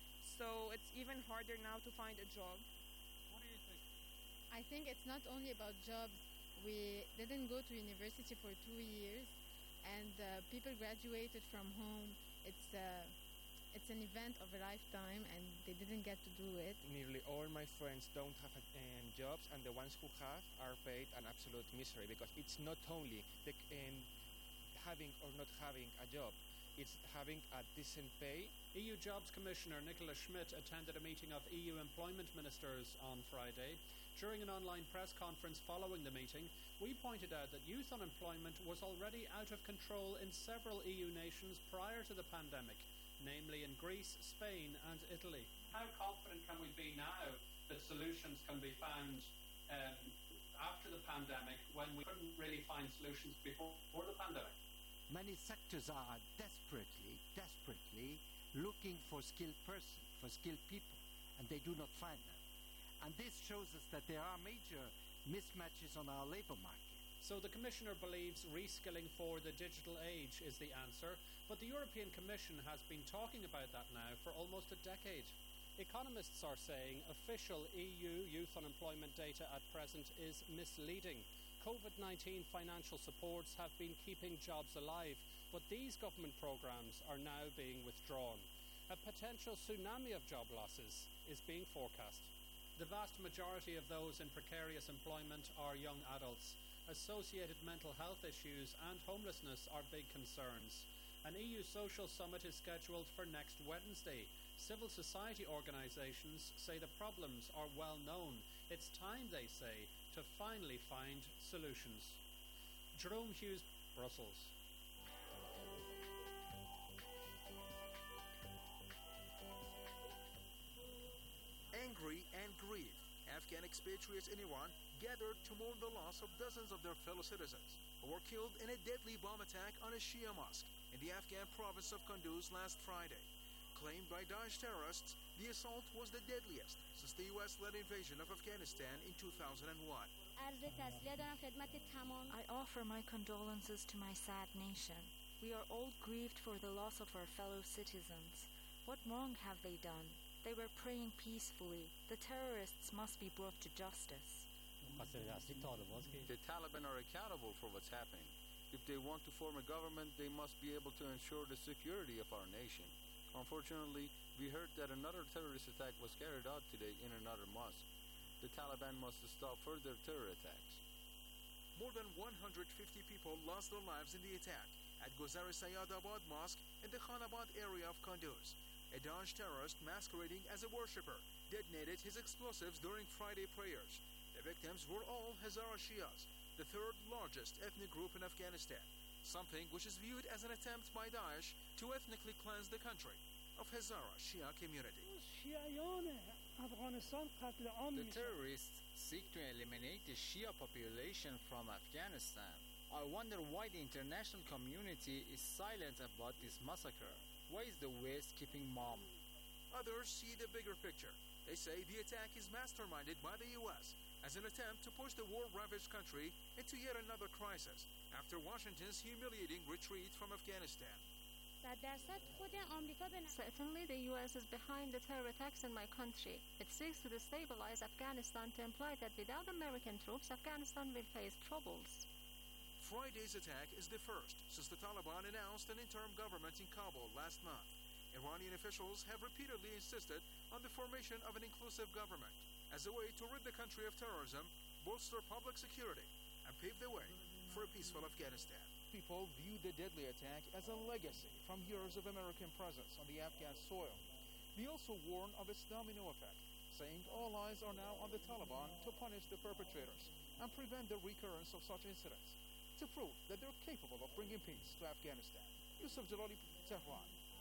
So it's even harder now to find a job. What do you think? I think it's not only about jobs. We didn't go to university for two years. And uh, people graduated from home. It's uh, it's an event of a lifetime, and they didn't get to do it. Nearly all my friends don't have um, jobs, and the ones who have are paid an absolute misery, because it's not only the, um, having or not having a job, it's having a decent pay. E U Jobs Commissioner Nicola Schmidt attended a meeting of E U employment ministers on Friday. During an online press conference following the meeting, we pointed out that youth unemployment was already out of control in several E U nations prior to the pandemic, namely in Greece, Spain and Italy. How confident can we be now that solutions can be found um, after the pandemic, when we couldn't really find solutions before, before the pandemic? Many sectors are desperately, desperately looking for skilled persons, for skilled people, and they do not find them. And this shows us that there are major mismatches on our labor market. So the Commissioner believes reskilling for the digital age is the answer, but the European Commission has been talking about that now for almost a decade. Economists are saying official E U youth unemployment data at present is misleading. COVID nineteen financial supports have been keeping jobs alive, but these government programmes are now being withdrawn. A potential tsunami of job losses is being forecast. The vast majority of those in precarious employment are young adults. Associated mental health issues and homelessness are big concerns. An E U social summit is scheduled for next Wednesday. Civil society organisations say the problems are well known. It's time, they say, to finally find solutions. Jerome Hughes, Brussels. Angry and grieved, Afghan expatriates in Iran gathered to mourn the loss of dozens of their fellow citizens who were killed in a deadly bomb attack on a Shia mosque in the Afghan province of Kunduz last Friday. Claimed by Daesh terrorists, the assault was the deadliest since the U S-led invasion of Afghanistan in two thousand one. I offer my condolences to my sad nation. We are all grieved for the loss of our fellow citizens. What wrong have they done? They were praying peacefully. The terrorists must be brought to justice. The Taliban are accountable for what's happening. If they want to form a government, they must be able to ensure the security of our nation. Unfortunately, we heard that another terrorist attack was carried out today in another mosque. The Taliban must stop further terror attacks. More than one hundred fifty people lost their lives in the attack at Guzar Sayyadabad Mosque in the Khanabad area of Kunduz. A Daesh terrorist masquerading as a worshipper detonated his explosives during Friday prayers. The victims were all Hazara Shias, the third largest ethnic group in Afghanistan, something which is viewed as an attempt by Daesh to ethnically cleanse the country of Hazara Shia community. The terrorists seek to eliminate the Shia population from Afghanistan. I wonder why the international community is silent about this massacre. Why is the West keeping mum? Others see the bigger picture. They say the attack is masterminded by the U S as an attempt to push the war-ravaged country into yet another crisis after Washington's humiliating retreat from Afghanistan. Certainly, the U S is behind the terror attacks in my country. It seeks to destabilize Afghanistan to imply that without American troops, Afghanistan will face troubles. Friday's attack is the first since the Taliban announced an interim government in Kabul last month. Iranian officials have repeatedly insisted on the formation of an inclusive government as a way to rid the country of terrorism, bolster public security, and pave the way for a peaceful Afghanistan. People view the deadly attack as a legacy from years of American presence on the Afghan soil. They also warn of its domino effect, saying all eyes are now on the Taliban to punish the perpetrators and prevent the recurrence of such incidents, to prove that they're capable of bringing peace to Afghanistan. Yusuf Jalali, Tehran.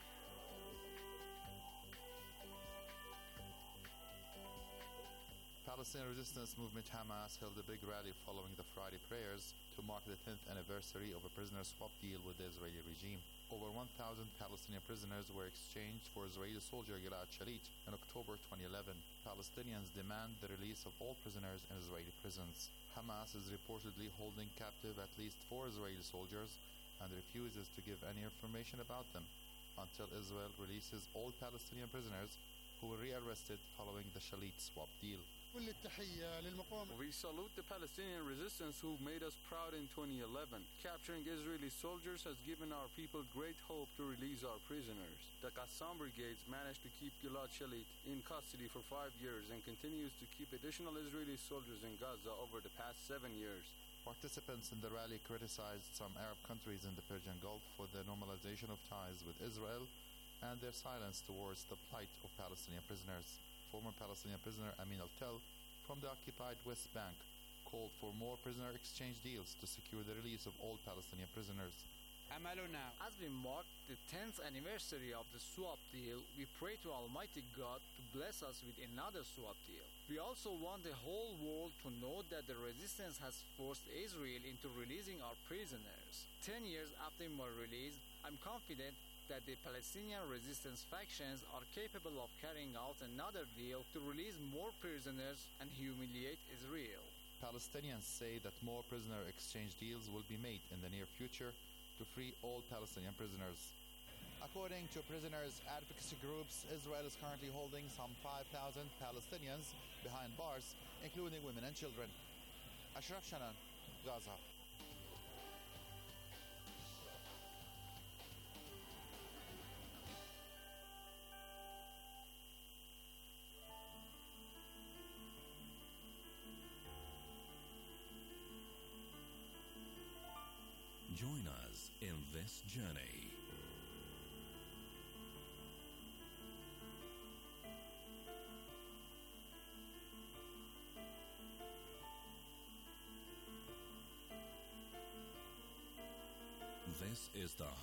Palestinian resistance movement Hamas held a big rally following the Friday prayers to mark the tenth anniversary of a prisoner swap deal with the Israeli regime. Over one thousand Palestinian prisoners were exchanged for Israeli soldier Gilad Shalit in October twenty eleven. Palestinians demand the release of all prisoners in Israeli prisons. Hamas is reportedly holding captive at least four Israeli soldiers and refuses to give any information about them until Israel releases all Palestinian prisoners who were rearrested following the Shalit swap deal. We salute the Palestinian resistance who made us proud in twenty eleven. Capturing Israeli soldiers has given our people great hope to release our prisoners. The Qassam brigades managed to keep Gilad Shalit in custody for five years and continues to keep additional Israeli soldiers in Gaza over the past seven years. Participants in the rally criticized some Arab countries in the Persian Gulf for the normalization of ties with Israel and their silence towards the plight of Palestinian prisoners. Former Palestinian prisoner Amin Al-Tel from the occupied West Bank called for more prisoner exchange deals to secure the release of all Palestinian prisoners. As we mark the tenth anniversary of the swap deal, we pray to Almighty God to bless us with another swap deal. We also want the whole world to know that the resistance has forced Israel into releasing our prisoners. Ten years after my release, I'm confident that the Palestinian resistance factions are capable of carrying out another deal to release more prisoners and humiliate Israel. Palestinians say that more prisoner exchange deals will be made in the near future to free all Palestinian prisoners. According to prisoners' advocacy groups, Israel is currently holding some five thousand Palestinians behind bars, including women and children. Ashraf Shanan, Gaza. Join us in this journey. This is the